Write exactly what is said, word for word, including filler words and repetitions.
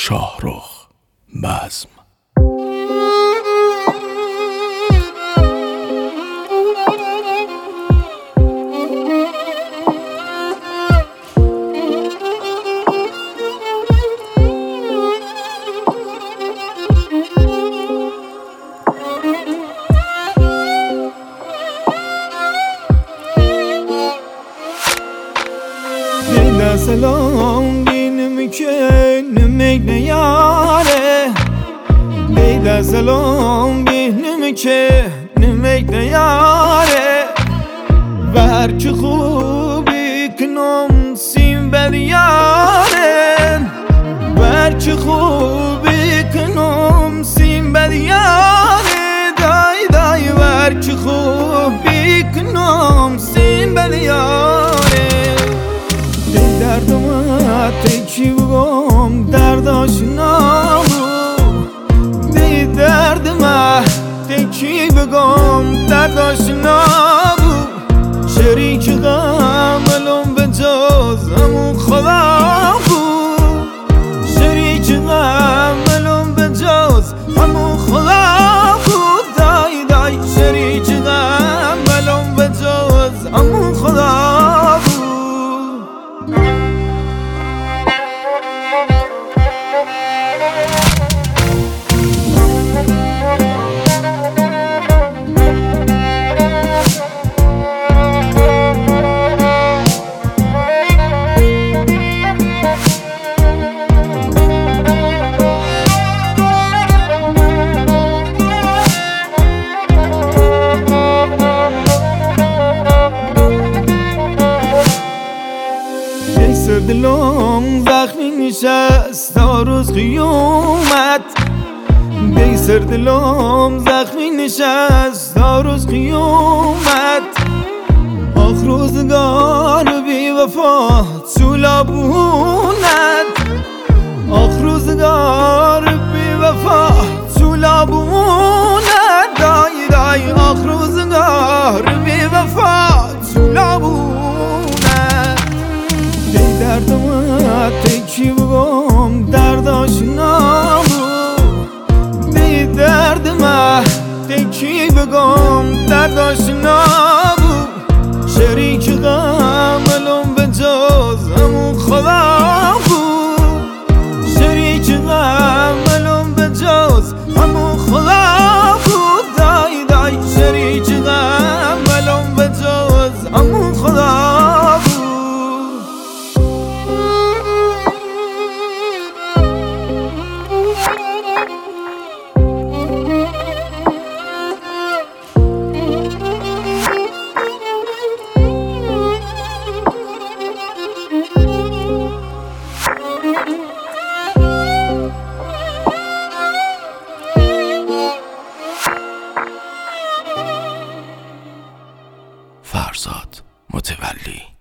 شاهرخ بزم. Beyda selam benim könlüm yare. Beyda selam benim könlüm yare. Ver ki خوبی کنم سیم بر یارن. Ver ki خوبی کنم سیم بر یاره. دای دای ver ki خوبی کنم سیم بر یاره. دی دردم تکی بگم درد آشنا بود. دی دردم تکی بگم درد آشنا بود. شریک غملم به جز همون خدا بود. شریک غملم به جز همون خدا بود. دای دای شریک غملم به جز همون خدا بود. سر دلم زخمی نشست تا روز قیامت. دی سر دلم زخمی نشست تا روز قیامت. آخ روزگار بی وفا چولابونت. آخ روزگار بی وفا چولابونت. دای دای آخ روزگار بی وفا چولابونت. دی دردم تکی بگم درد آشنا بود. دی دردم تکی بگم درد آشنا بود. شریک غملم به جز همون خدا بود. شریک غملم به جز همون خدا بود. دای دای شریک غملم به جز همون خدا بود. فرزاد متولی.